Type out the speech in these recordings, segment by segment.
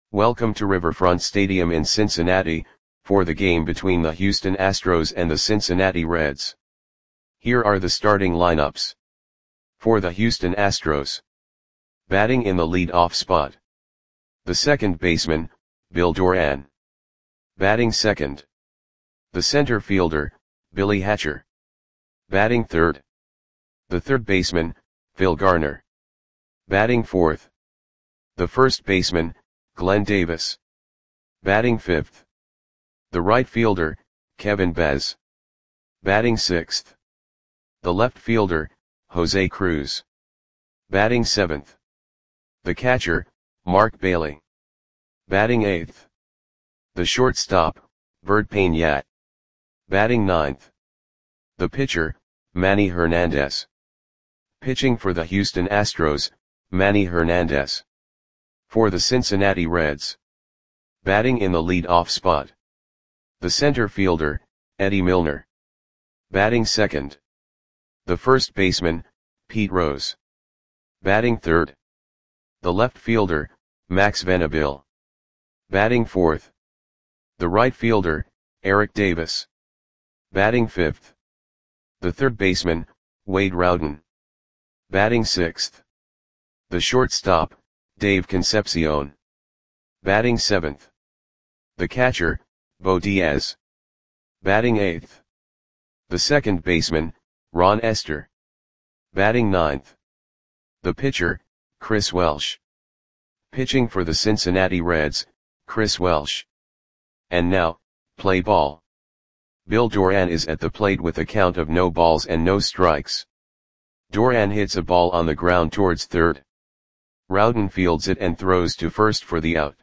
Welcome to Riverfront Stadium in Cincinnati, for the game between the Houston Astros and the Cincinnati Reds. Here are the starting lineups. For the Houston Astros. Batting in the lead-off spot. The second baseman, Bill Doran. Batting second. The center fielder, Billy Hatcher. Batting third. The third baseman, Phil Garner. Batting fourth. The first baseman, Glenn Davis. Batting fifth. The right fielder, Kevin Bez. Batting sixth. The left fielder, Jose Cruz. Batting seventh. The catcher, Mark Bailey. Batting eighth. The shortstop, Bert Peñat. Batting ninth. The pitcher, Manny Hernandez. Pitching for the Houston Astros, Manny Hernandez. For the Cincinnati Reds. Batting in the lead-off spot. The center fielder, Eddie Milner. Batting second. The first baseman, Pete Rose. Batting third. The left fielder, Max Venable. Batting fourth. The right fielder, Eric Davis. Batting fifth. The third baseman, Wade Rowden. Batting sixth. The shortstop, Dave Concepcion. Batting seventh. The catcher, Bo Diaz. Batting eighth. The second baseman, Ron Esther. Batting ninth. The pitcher, Chris Welsh. Pitching for the Cincinnati Reds, Chris Welsh. And now, play ball. Bill Doran is at the plate with a count of no balls and no strikes. Doran hits a ball on the ground towards third. Rowden fields it and throws to first for the out.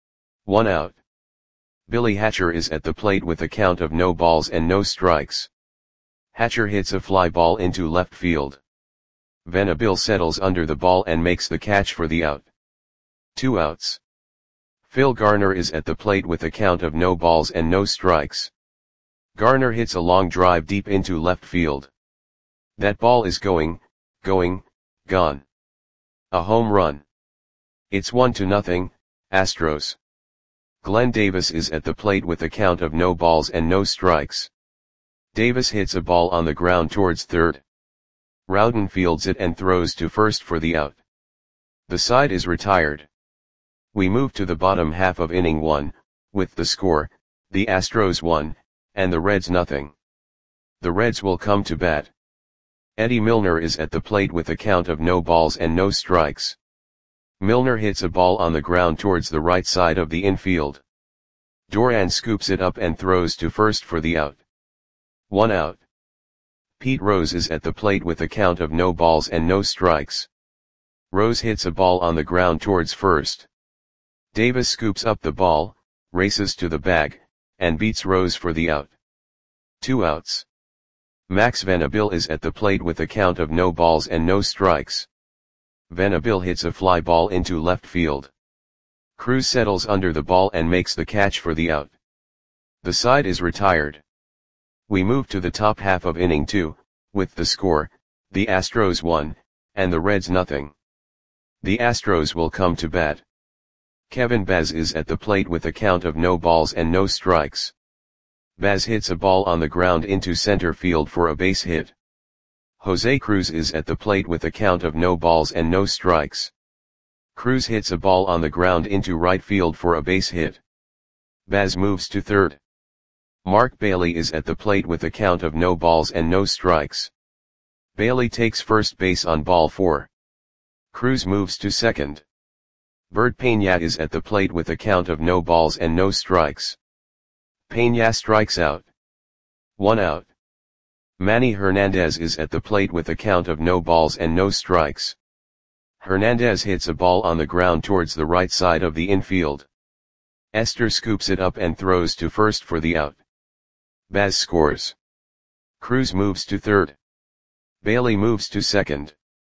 1 out. Billy Hatcher is at the plate with a count of no balls and no strikes. Hatcher hits a fly ball into left field. Venable settles under the ball and makes the catch for the out. 2 outs. Phil Garner is at the plate with a count of no balls and no strikes. Garner hits a long drive deep into left field. That ball is gone. A home run. It's 1-0, Astros. Glenn Davis is at the plate with a count of no balls and no strikes. Davis hits a ball on the ground towards third. Rowden fields it and throws to first for the out. The side is retired. We move to the bottom half of inning 1, with the score, the Astros 1, and the Reds 0. The Reds will come to bat. Eddie Milner is at the plate with a count of no balls and no strikes. Milner hits a ball on the ground towards the right side of the infield. Doran scoops it up and throws to first for the out. 1 out. Pete Rose is at the plate with a count of no balls and no strikes. Rose hits a ball on the ground towards first. Davis scoops up the ball, races to the bag, and beats Rose for the out. 2 outs. Max Venable is at the plate with a count of no balls and no strikes. Venable hits a fly ball into left field. Cruz settles under the ball and makes the catch for the out. The side is retired. We move to the top half of inning 2, with the score, the Astros 1, and the Reds 0. The Astros will come to bat. Kevin Bez is at the plate with a count of no balls and no strikes. Bez hits a ball on the ground into center field for a base hit. Jose Cruz is at the plate with a count of no balls and no strikes. Cruz hits a ball on the ground into right field for a base hit. Bez moves to third. Mark Bailey is at the plate with a count of no balls and no strikes. Bailey takes first base on ball 4. Cruz moves to second. Bert Peñat is at the plate with a count of no balls and no strikes. Peña strikes out. 1 out. Manny Hernandez is at the plate with a count of no balls and no strikes. Hernandez hits a ball on the ground towards the right side of the infield. Esther scoops it up and throws to first for the out. Baz scores. Cruz moves to third. Bailey moves to second.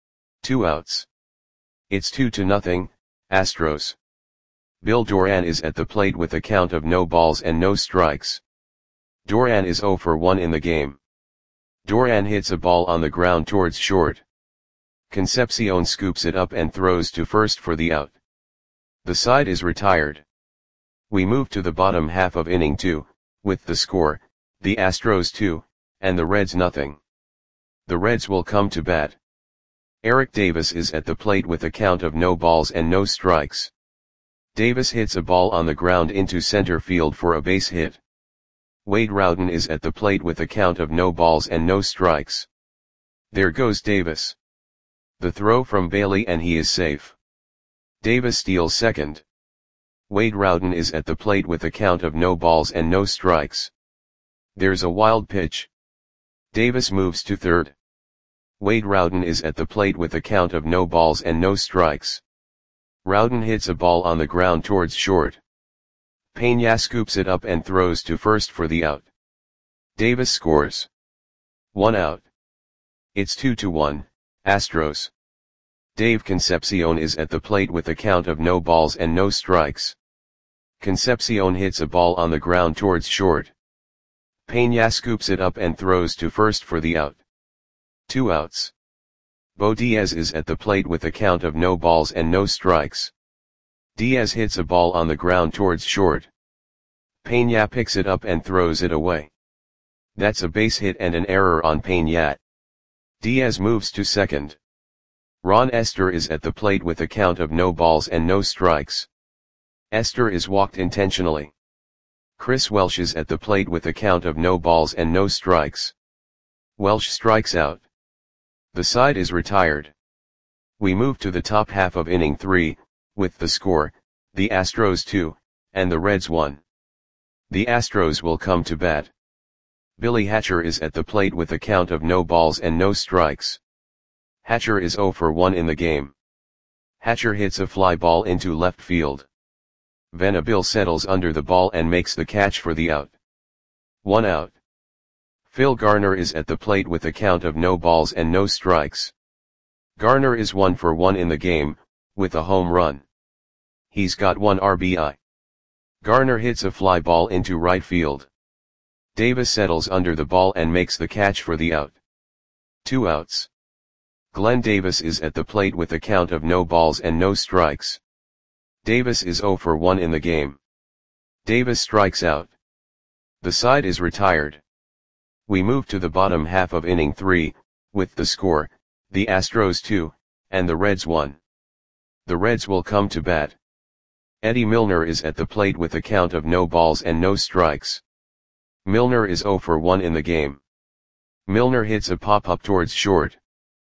2 outs. It's 2-0, Astros. Bill Doran is at the plate with a count of no balls and no strikes. Doran is 0 for 1 in the game. Doran hits a ball on the ground towards short. Concepcion scoops it up and throws to first for the out. The side is retired. We move to the bottom half of inning 2, with the score, the Astros 2, and the Reds nothing. The Reds will come to bat. Eric Davis is at the plate with a count of no balls and no strikes. Davis hits a ball on the ground into center field for a base hit. Wade Rowden is at the plate with a count of no balls and no strikes. There goes Davis. The throw from Bailey and he is safe. Davis steals second. Wade Rowden is at the plate with a count of no balls and no strikes. There's a wild pitch. Davis moves to third. Wade Rowden is at the plate with a count of no balls and no strikes. Rowden hits a ball on the ground towards short. Peña scoops it up and throws to first for the out. Davis scores. 1 out. It's 2-1, Astros. Dave Concepcion is at the plate with a count of no balls and no strikes. Concepcion hits a ball on the ground towards short. Peña scoops it up and throws to first for the out. 2 outs. Bo Diaz is at the plate with a count of no balls and no strikes. Diaz hits a ball on the ground towards short. Peña picks it up and throws it away. That's a base hit and an error on Peña. Diaz moves to second. Ron Esther is at the plate with a count of no balls and no strikes. Esther is walked intentionally. Chris Welsh is at the plate with a count of no balls and no strikes. Welsh strikes out. The side is retired. We move to the top half of inning 3, with the score, the Astros 2, and the Reds 1. The Astros will come to bat. Billy Hatcher is at the plate with a count of no balls and no strikes. Hatcher is 0 for 1 in the game. Hatcher hits a fly ball into left field. Venable settles under the ball and makes the catch for the out. 1 out. Phil Garner is at the plate with a count of no balls and no strikes. Garner is 1 for 1 in the game, with a home run. He's got 1 RBI. Garner hits a fly ball into right field. Davis settles under the ball and makes the catch for the out. 2 outs. Glenn Davis is at the plate with a count of no balls and no strikes. Davis is 0 for 1 in the game. Davis strikes out. The side is retired. We move to the bottom half of inning 3, with the score, the Astros 2, and the Reds 1. The Reds will come to bat. Eddie Milner is at the plate with a count of no balls and no strikes. Milner is 0 for 1 in the game. Milner hits a pop-up towards short.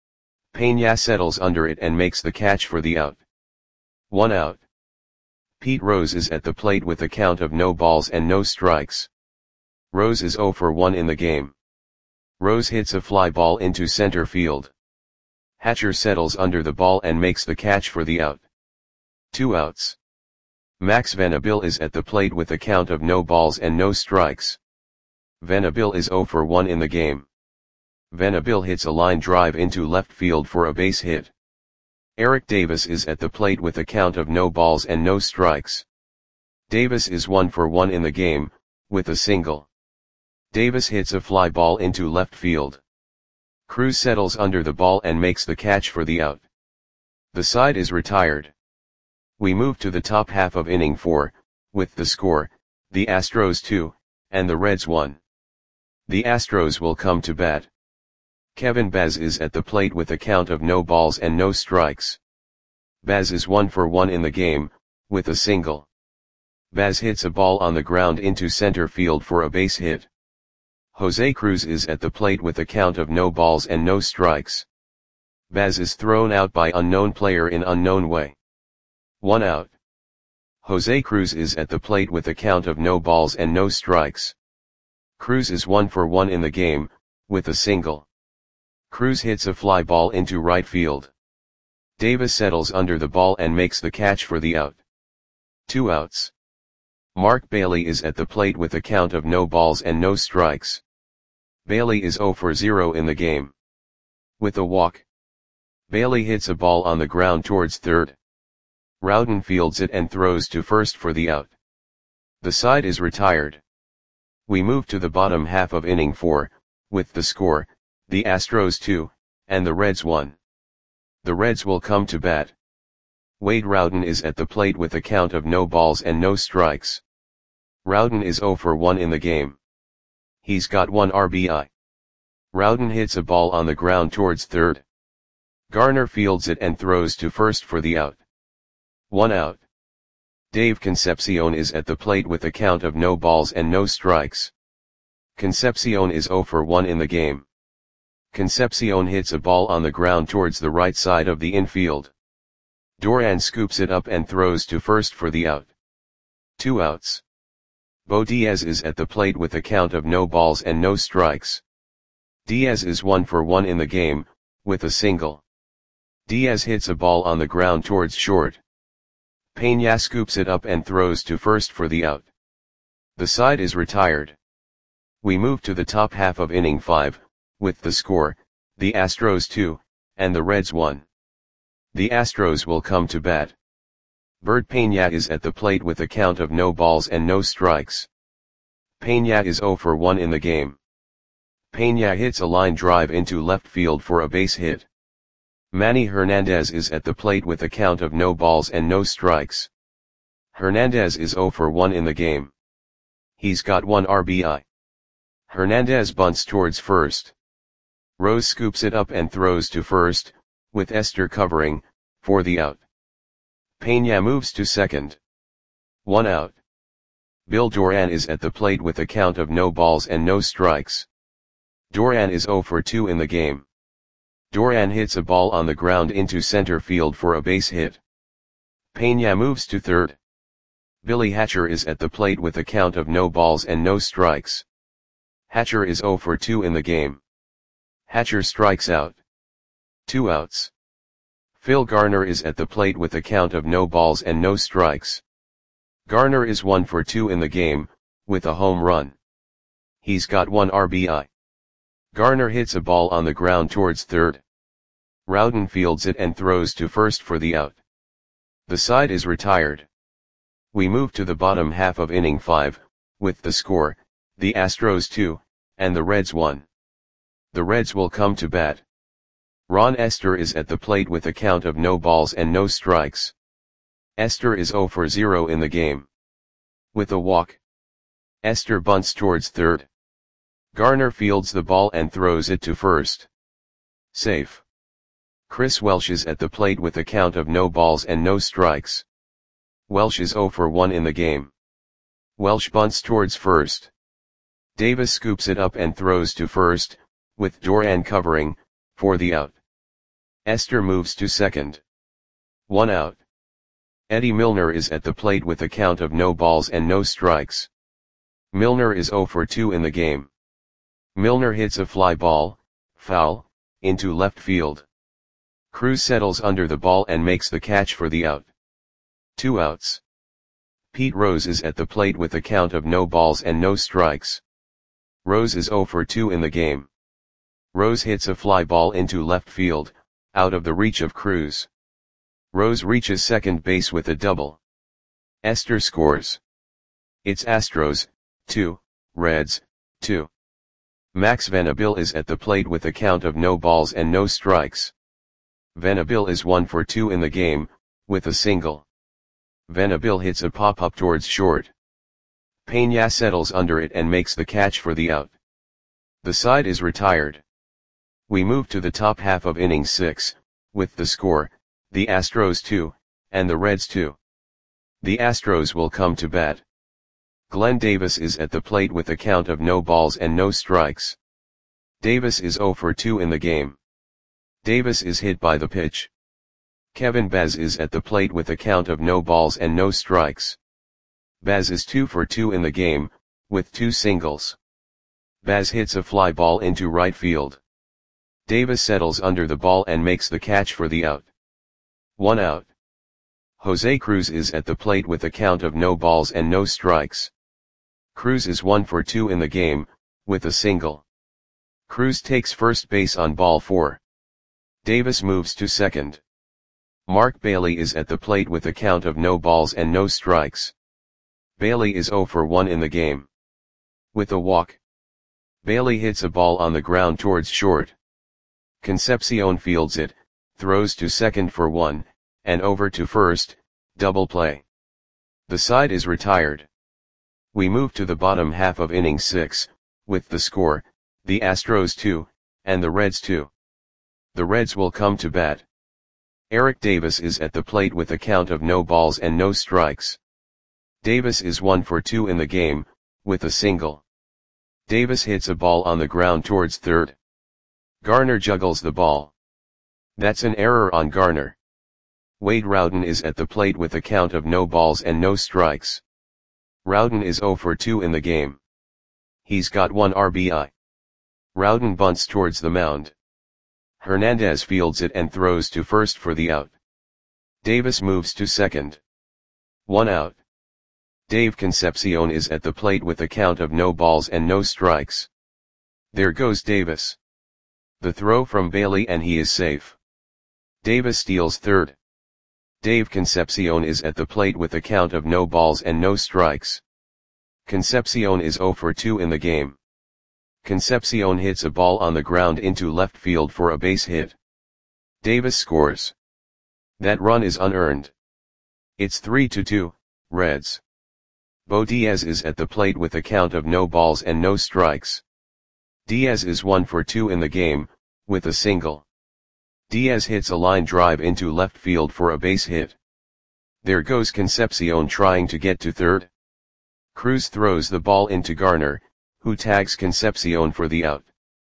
Peña settles under it and makes the catch for the out. 1 out. Pete Rose is at the plate with a count of no balls and no strikes. Rose is 0 for 1 in the game. Rose hits a fly ball into center field. Hatcher settles under the ball and makes the catch for the out. 2 outs. Max Venable is at the plate with a count of no balls and no strikes. Venable is 0 for 1 in the game. Venable hits a line drive into left field for a base hit. Eric Davis is at the plate with a count of no balls and no strikes. Davis is 1 for 1 in the game, with a single. Davis hits a fly ball into left field. Cruz settles under the ball and makes the catch for the out. The side is retired. We move to the top half of inning 4, with the score, the Astros 2, and the Reds 1. The Astros will come to bat. Kevin Baz is at the plate with a count of no balls and no strikes. Baz is 1 for 1 in the game, with a single. Baz hits a ball on the ground into center field for a base hit. Jose Cruz is at the plate with a count of no balls and no strikes. Baz is thrown out by unknown player in unknown way. 1 out. Jose Cruz is at the plate with a count of no balls and no strikes. Cruz is 1 for 1 in the game, with a single. Cruz hits a fly ball into right field. Davis settles under the ball and makes the catch for the out. 2 outs. Mark Bailey is at the plate with a count of no balls and no strikes. Bailey is 0 for 0 in the game. With a walk. Bailey hits a ball on the ground towards third. Rowden fields it and throws to first for the out. The side is retired. We move to the bottom half of inning 4, with the score, the Astros 2, and the Reds 1. The Reds will come to bat. Wade Rowden is at the plate with a count of no balls and no strikes. Rowden is 0 for 1 in the game. He's got 1 RBI. Rowden hits a ball on the ground towards third. Garner fields it and throws to first for the out. 1 out. Dave Concepcion is at the plate with a count of no balls and no strikes. Concepcion is 0 for 1 in the game. Concepcion hits a ball on the ground towards the right side of the infield. Duran scoops it up and throws to first for the out. 2 outs. Bo Diaz is at the plate with a count of no balls and no strikes. Diaz is 1 for 1 in the game, with a single. Diaz hits a ball on the ground towards short. Peña scoops it up and throws to first for the out. The side is retired. We move to the top half of inning 5, with the score, the Astros 2, and the Reds 1. The Astros will come to bat. Bert Peña is at the plate with a count of no balls and no strikes. Peña is 0 for 1 in the game. Peña hits a line drive into left field for a base hit. Manny Hernandez is at the plate with a count of no balls and no strikes. Hernandez is 0 for 1 in the game. He's got 1 RBI. Hernandez bunts towards first. Rose scoops it up and throws to first, with Esther covering, for the out. Peña moves to second. 1 out. Bill Duran is at the plate with a count of no balls and no strikes. Duran is 0 for 2 in the game. Duran hits a ball on the ground into center field for a base hit. Peña moves to third. Billy Hatcher is at the plate with a count of no balls and no strikes. Hatcher is 0 for 2 in the game. Hatcher strikes out. 2 outs. Phil Garner is at the plate with a count of no balls and no strikes. Garner is 1 for 2 in the game, with a home run. He's got 1 RBI. Garner hits a ball on the ground towards third. Rowden fields it and throws to first for the out. The side is retired. We move to the bottom half of inning 5, with the score, the Astros 2, and the Reds 1. The Reds will come to bat. Ron Esther is at the plate with a count of no balls and no strikes. Esther is 0 for 0 in the game. With a walk. Esther bunts towards third. Garner fields the ball and throws it to first. Safe. Chris Welsh is at the plate with a count of no balls and no strikes. Welsh is 0 for 1 in the game. Welsh bunts towards first. Davis scoops it up and throws to first, with Duran covering, for the out. Esther moves to second. 1 out. Eddie Milner is at the plate with a count of no balls and no strikes. Milner is 0 for 2 in the game. Milner hits a fly ball, foul, into left field. Cruz settles under the ball and makes the catch for the out. 2 outs. Pete Rose is at the plate with a count of no balls and no strikes. Rose is 0 for 2 in the game. Rose hits a fly ball into left field, out of the reach of Cruz. Rose reaches second base with a double. Esther scores. It's Astros, 2, Reds, 2. Max Venable is at the plate with a count of no balls and no strikes. Venable is 1 for 2 in the game, with a single. Venable hits a pop-up towards short. Peña settles under it and makes the catch for the out. The side is retired. We move to the top half of inning 6, with the score, the Astros 2, and the Reds 2. The Astros will come to bat. Glenn Davis is at the plate with a count of no balls and no strikes. Davis is 0 for 2 in the game. Davis is hit by the pitch. Kevin Baz is at the plate with a count of no balls and no strikes. Baz is 2 for 2 in the game, with 2 singles. Baz hits a fly ball into right field. Davis settles under the ball and makes the catch for the out. 1 out. Jose Cruz is at the plate with a count of no balls and no strikes. Cruz is 1 for 2 in the game, with a single. Cruz takes first base on ball 4. Davis moves to second. Mark Bailey is at the plate with a count of no balls and no strikes. Bailey is 0 for 1 in the game. With a walk. Bailey hits a ball on the ground towards short. Concepcion fields it, throws to second for 1, and over to first, double play. The side is retired. We move to the bottom half of inning 6, with the score, the Astros 2, and the Reds 2. The Reds will come to bat. Eric Davis is at the plate with a count of no balls and no strikes. Davis is 1 for 2 in the game, with a single. Davis hits a ball on the ground towards third. Garner juggles the ball. That's an error on Garner. Wade Rowden is at the plate with a count of no balls and no strikes. Rowden is 0 for 2 in the game. He's got 1 RBI. Rowden bunts towards the mound. Hernandez fields it and throws to first for the out. Davis moves to second. 1 out. Dave Concepcion is at the plate with a count of no balls and no strikes. There goes Davis. The throw from Bailey and he is safe. Davis steals third. Dave Concepcion is at the plate with a count of no balls and no strikes. Concepcion is 0 for 2 in the game. Concepcion hits a ball on the ground into left field for a base hit. Davis scores. That run is unearned. It's 3-2, Reds. Bo Diaz is at the plate with a count of no balls and no strikes. Diaz is 1 for 2 in the game, with a single. Diaz hits a line drive into left field for a base hit. There goes Concepcion trying to get to third. Cruz throws the ball into Garner, who tags Concepcion for the out.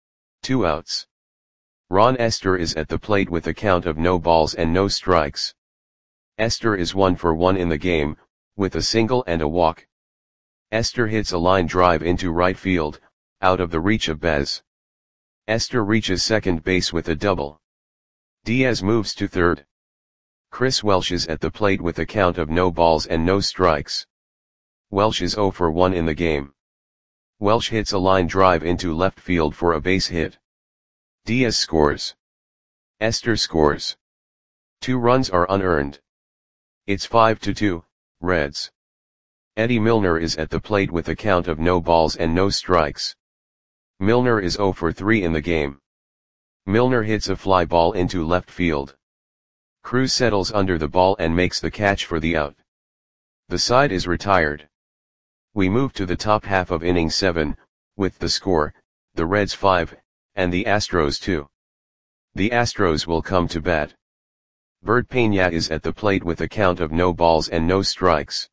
2 outs. Ron Esther is at the plate with a count of no balls and no strikes. Esther is 1 for 1 in the game, with a single and a walk. Esther hits a line drive into right field, out of the reach of Bez. Esther reaches second base with a double. Diaz moves to third. Chris Welsh is at the plate with a count of no balls and no strikes. Welsh is 0 for 1 in the game. Welsh hits a line drive into left field for a base hit. Diaz scores. Esther scores. 2 runs are unearned. It's 5-2, Reds. Eddie Milner is at the plate with a count of no balls and no strikes. Milner is 0 for 3 in the game. Milner hits a fly ball into left field. Cruz settles under the ball and makes the catch for the out. The side is retired. We move to the top half of inning 7, with the score, the Reds 5, and the Astros 2. The Astros will come to bat. Bert Peña is at the plate with a count of no balls and no strikes.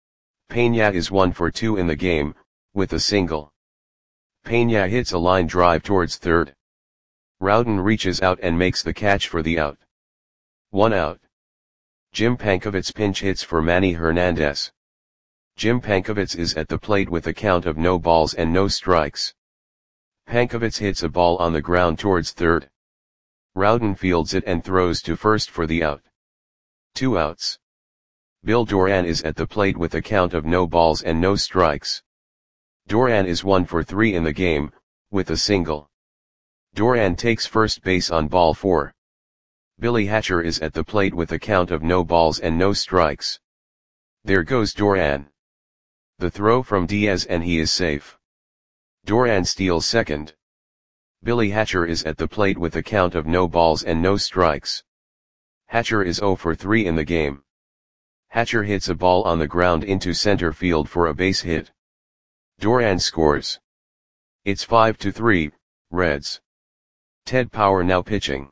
Peña is 1 for 2 in the game, with a single. Peña hits a line drive towards third. Rowden reaches out and makes the catch for the out. 1 out. Jim Pankovits pinch hits for Manny Hernandez. Jim Pankovits is at the plate with a count of no balls and no strikes. Pankovits hits a ball on the ground towards third. Rowden fields it and throws to first for the out. 2 outs. Bill Doran is at the plate with a count of no balls and no strikes. Doran is 1 for 3 in the game, with a single. Doran takes first base on ball 4. Billy Hatcher is at the plate with a count of no balls and no strikes. There goes Doran. The throw from Diaz and he is safe. Doran steals second. Billy Hatcher is at the plate with a count of no balls and no strikes. Hatcher is 0 for 3 in the game. Hatcher hits a ball on the ground into center field for a base hit. Doran scores. It's 5-3, Reds. Ted Power now pitching.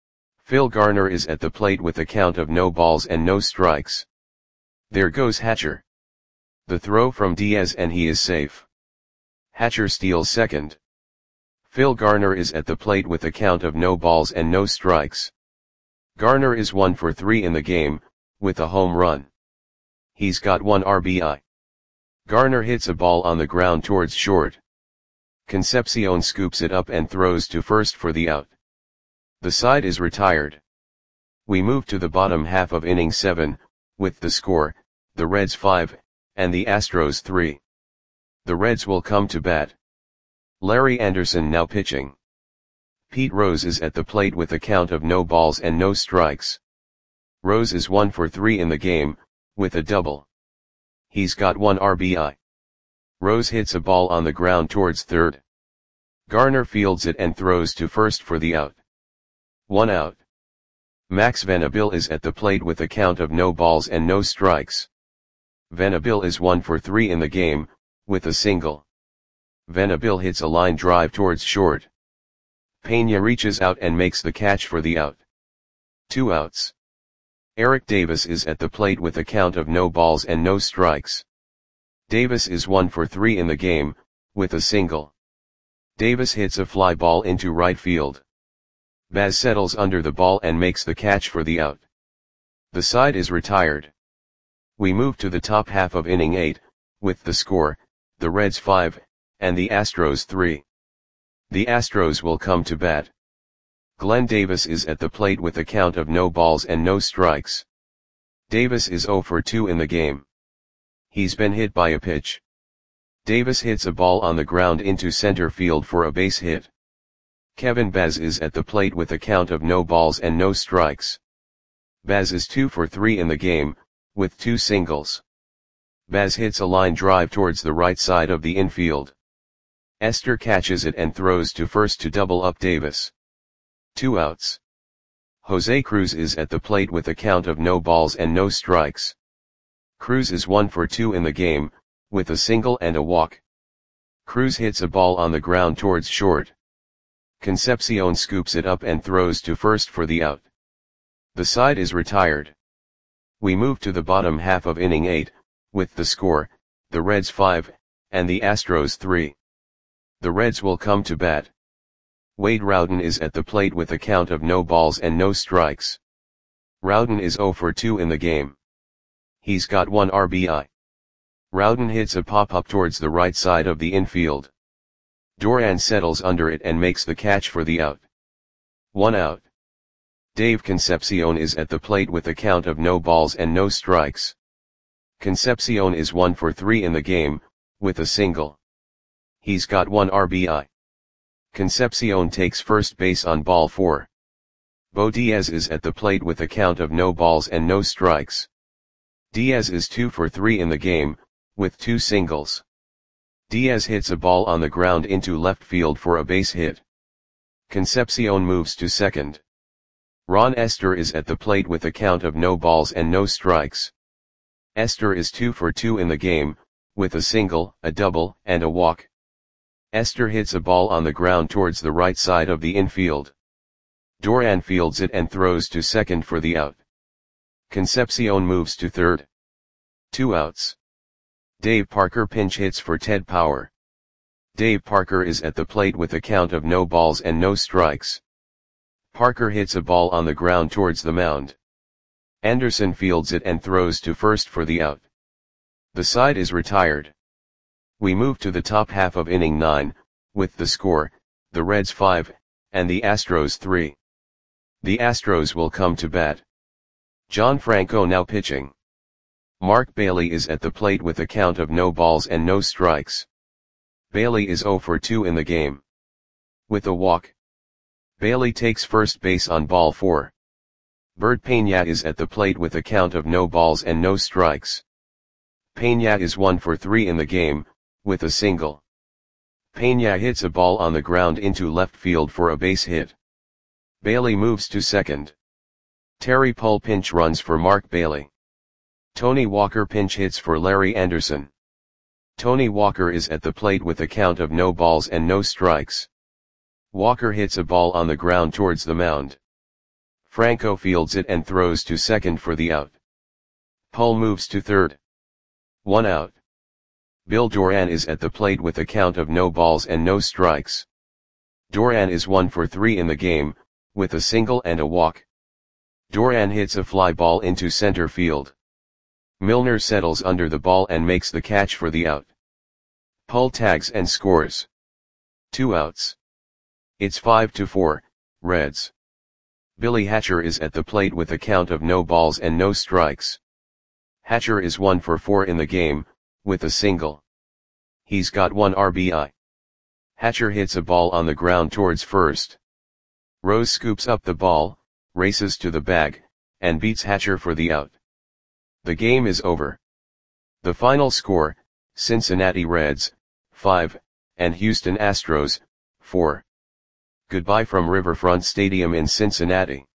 Phil Garner is at the plate with a count of no balls and no strikes. There goes Hatcher. The throw from Diaz and he is safe. Hatcher steals second. Phil Garner is at the plate with a count of no balls and no strikes. Garner is 1 for 3 in the game, with a home run. He's got 1 RBI. Garner hits a ball on the ground towards short. Concepcion scoops it up and throws to first for the out. The side is retired. We move to the bottom half of inning 7, with the score, the Reds 5, and the Astros 3. The Reds will come to bat. Larry Anderson now pitching. Pete Rose is at the plate with a count of no balls and no strikes. Rose is 1 for 3 in the game, with a double. He's got 1 RBI. Rose hits a ball on the ground towards third. Garner fields it and throws to first for the out. 1 out. Max Venabil is at the plate with a count of no balls and no strikes. Venabil is 1 for 3 in the game, with a single. Venabil hits a line drive towards short. Peña reaches out and makes the catch for the out. 2 outs. Eric Davis is at the plate with a count of no balls and no strikes. Davis is 1 for 3 in the game, with a single. Davis hits a fly ball into right field. Baz settles under the ball and makes the catch for the out. The side is retired. We move to the top half of inning 8, with the score, the Reds 5, and the Astros 3. The Astros will come to bat. Glenn Davis is at the plate with a count of no balls and no strikes. Davis is 0 for 2 in the game. He's been hit by a pitch. Davis hits a ball on the ground into center field for a base hit. Kevin Baz is at the plate with a count of no balls and no strikes. Baz is 2 for 3 in the game, with 2 singles. Baz hits a line drive towards the right side of the infield. Esther catches it and throws to first to double up Davis. 2 outs. Jose Cruz is at the plate with a count of no balls and no strikes. Cruz is 1 for 2 in the game, with a single and a walk. Cruz hits a ball on the ground towards short. Concepcion scoops it up and throws to first for the out. The side is retired. We move to the bottom half of inning 8, with the score, the Reds 5, and the Astros 3. The Reds will come to bat. Wade Rowden is at the plate with a count of no balls and no strikes. Rowden is 0 for 2 in the game. He's got 1 RBI. Rowden hits a pop-up towards the right side of the infield. Duran settles under it and makes the catch for the out. 1 out. Dave Concepcion is at the plate with a count of no balls and no strikes. Concepcion is 1 for 3 in the game, with a single. He's got 1 RBI. Concepcion takes first base on ball 4. Bo Diaz is at the plate with a count of no balls and no strikes. Diaz is 2 for 3 in the game, with 2 singles. Diaz hits a ball on the ground into left field for a base hit. Concepcion moves to second. Ron Esther is at the plate with a count of no balls and no strikes. Esther is 2 for 2 in the game, with a single, a double, and a walk. Esther hits a ball on the ground towards the right side of the infield. Duran fields it and throws to second for the out. Concepcion moves to third. 2 outs. Dave Parker pinch hits for Ted Power. Dave Parker is at the plate with a count of no balls and no strikes. Parker hits a ball on the ground towards the mound. Anderson fields it and throws to first for the out. The side is retired. We move to the top half of inning 9, with the score, the Reds 5, and the Astros 3. The Astros will come to bat. John Franco now pitching. Mark Bailey is at the plate with a count of no balls and no strikes. Bailey is 0 for 2 in the game. With a walk. Bailey takes first base on ball 4. Bert Peña is at the plate with a count of no balls and no strikes. Peña is 1 for 3 in the game, with a single. Peña hits a ball on the ground into left field for a base hit. Bailey moves to second. Terry Pull pinch runs for Mark Bailey. Tony Walker pinch hits for Larry Anderson. Tony Walker is at the plate with a count of no balls and no strikes. Walker hits a ball on the ground towards the mound. Franco fields it and throws to second for the out. Pull moves to third. 1 out. Bill Duran is at the plate with a count of no balls and no strikes. Duran is 1 for 3 in the game, with a single and a walk. Duran hits a fly ball into center field. Milner settles under the ball and makes the catch for the out. Pull tags and scores. 2 outs. It's 5-4, Reds. Billy Hatcher is at the plate with a count of no balls and no strikes. Hatcher is 1 for 4 in the game, with a single. He's got 1 RBI. Hatcher hits a ball on the ground towards first. Rose scoops up the ball, races to the bag, and beats Hatcher for the out. The game is over. The final score, Cincinnati Reds, 5, and Houston Astros, 4. Goodbye from Riverfront Stadium in Cincinnati.